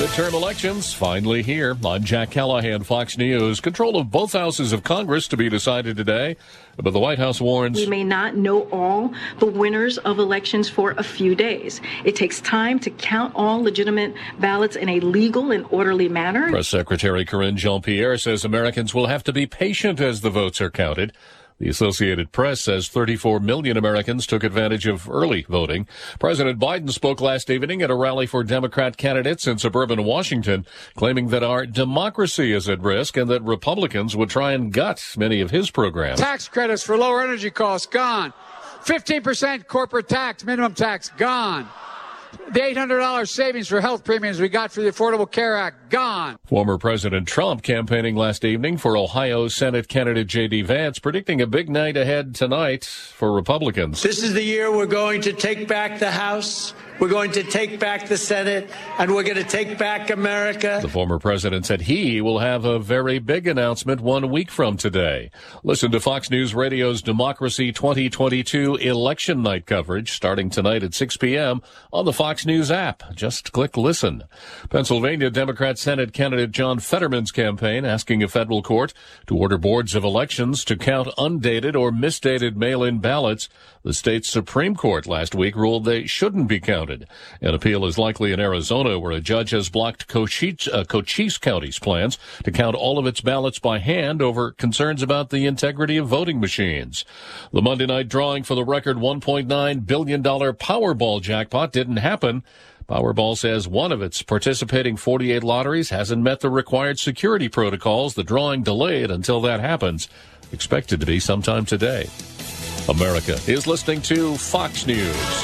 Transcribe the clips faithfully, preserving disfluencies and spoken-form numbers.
Midterm elections finally here. I'm Jack Callahan, Fox News. Control of both houses of Congress to be decided today, but the White House warns we may not know all the winners of elections for a few days. It takes time to count all legitimate ballots in a legal and orderly manner. Press Secretary Karine Jean-Pierre says Americans will have to be patient as the votes are counted. The Associated Press says thirty-four million Americans took advantage of early voting. President Biden spoke last evening at a rally for Democrat candidates in suburban Washington, claiming that our democracy is at risk and that Republicans would try and gut many of his programs. Tax credits for lower energy costs, gone. fifteen percent corporate tax, minimum tax, gone. The eight hundred dollars savings for health premiums we got for the Affordable Care Act, gone. Former President Trump campaigning last evening for Ohio Senate candidate J D. Vance, predicting a big night ahead tonight for Republicans. This is the year we're going to take back the House, we're going to take back the Senate, and we're going to take back America. The former president said he will have a very big announcement one week from today. Listen to Fox News Radio's Democracy twenty twenty-two election night coverage starting tonight at six p.m. on the Fox News app. Just click listen. Pennsylvania Democrat Senate candidate John Fetterman's campaign asking a federal court to order boards of elections to count undated or misdated mail-in ballots. The state's Supreme Court last week ruled they shouldn't be counted. An appeal is likely in Arizona, where a judge has blocked Cochise, uh, Cochise County's plans to count all of its ballots by hand over concerns about the integrity of voting machines. The Monday night drawing for the record one point nine billion dollars Powerball jackpot didn't happen. Powerball says one of its participating forty-eight lotteries hasn't met the required security protocols. The drawing delayed until that happens, expected to be sometime today. America is listening to Fox News.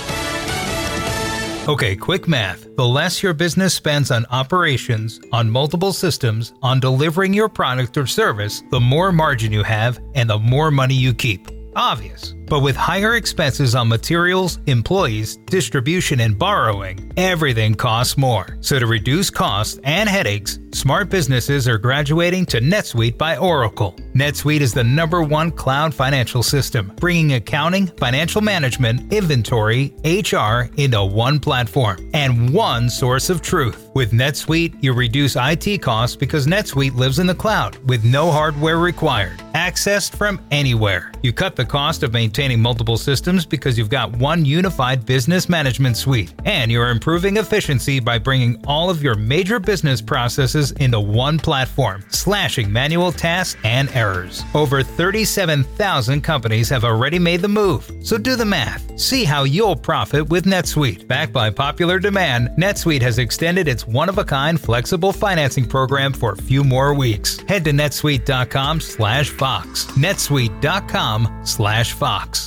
Okay, quick math. The less your business spends on operations, on multiple systems, on delivering your product or service, the more margin you have and the more money you keep. Obvious. But with higher expenses on materials, employees, distribution, and borrowing, everything costs more. So to reduce costs and headaches, smart businesses are graduating to NetSuite by Oracle. NetSuite is the number one cloud financial system, bringing accounting, financial management, inventory, H R into one platform and one source of truth. With NetSuite, you reduce I T costs because NetSuite lives in the cloud with no hardware required, accessed from anywhere. You cut the cost of maintaining multiple systems because you've got one unified business management suite, and you're improving efficiency by bringing all of your major business processes into one platform, slashing manual tasks and errors. Over thirty-seven thousand companies have already made the move, so do the math. See how you'll profit with NetSuite. Backed by popular demand, NetSuite has extended its one-of-a-kind flexible financing program for a few more weeks. Head to netsuite.com slash Fox. netsuite.com slash Fox.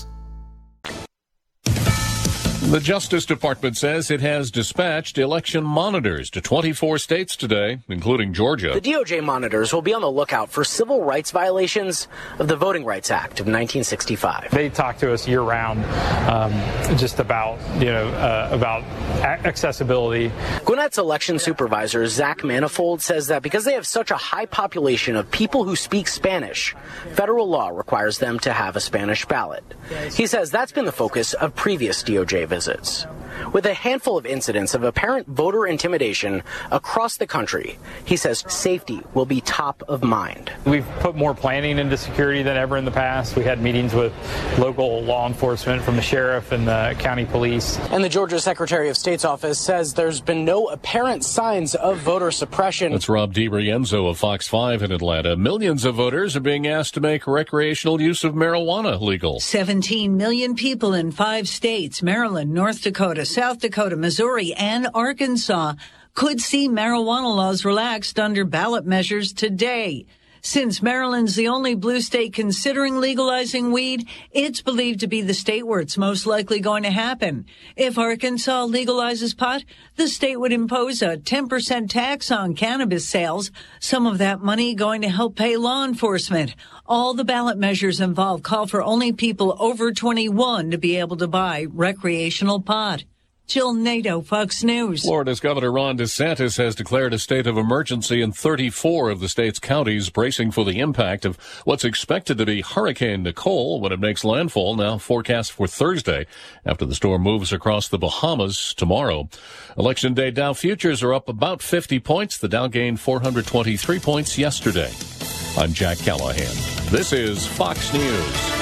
The Justice Department says it has dispatched election monitors to twenty-four states today, including Georgia. The D O J monitors will be on the lookout for civil rights violations of the Voting Rights Act of nineteen sixty-five. They talk to us year-round um, just about, you know, uh, about accessibility. Gwinnett's election supervisor, Zach Manifold, says that because they have such a high population of people who speak Spanish, federal law requires them to have a Spanish ballot. He says that's been the focus of previous D O J visits. Visits. With a handful of incidents of apparent voter intimidation across the country, he says safety will be top of mind. We've put more planning into security than ever in the past. We had meetings with local law enforcement from the sheriff and the county police. And the Georgia Secretary of State's office says there's been no apparent signs of voter suppression. That's Rob DiRienzo of Fox five in Atlanta. Millions of voters are being asked to make recreational use of marijuana legal. seventeen million people in five states, Maryland, North Dakota, South Dakota, Missouri, and Arkansas, could see marijuana laws relaxed under ballot measures today. Since Maryland's the only blue state considering legalizing weed, it's believed to be the state where it's most likely going to happen. If Arkansas legalizes pot, the state would impose a ten percent tax on cannabis sales, some of that money going to help pay law enforcement. All the ballot measures involved call for only people over twenty-one to be able to buy recreational pot. Jill Nato, Fox News. Florida's Governor Ron DeSantis has declared a state of emergency in thirty-four of the state's counties, bracing for the impact of what's expected to be Hurricane Nicole when it makes landfall, now forecast for Thursday, after the storm moves across the Bahamas tomorrow. Election Day Dow futures are up about fifty points. The Dow gained four hundred twenty-three points yesterday. I'm Jack Callahan. This is Fox News.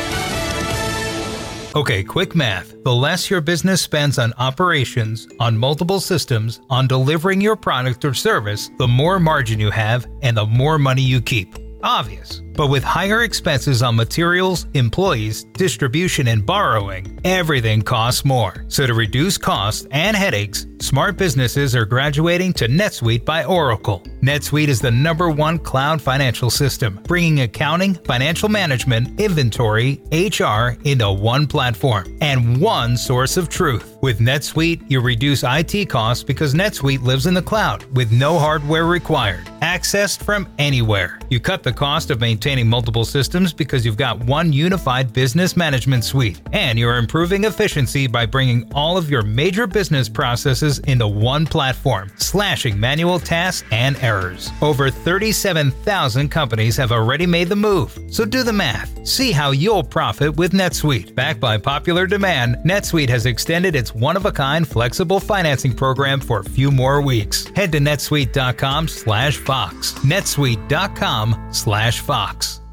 Okay, quick math. The less your business spends on operations, on multiple systems, on delivering your product or service, the more margin you have and the more money you keep. Obvious. But with higher expenses on materials, employees, distribution, and borrowing, everything costs more. So to reduce costs and headaches, smart businesses are graduating to NetSuite by Oracle. NetSuite is the number one cloud financial system, bringing accounting, financial management, inventory, H R into one platform and one source of truth. With NetSuite, you reduce I T costs because NetSuite lives in the cloud with no hardware required, accessed from anywhere. You cut the cost of maintaining multiple systems because you've got one unified business management suite, and you're improving efficiency by bringing all of your major business processes into one platform, slashing manual tasks and errors. Over thirty-seven thousand companies have already made the move, so do the math. See how you'll profit with NetSuite. Backed by popular demand, NetSuite has extended its one-of-a-kind flexible financing program for a few more weeks. Head to netsuite dot com slash Fox. netsuite dot com slash Fox.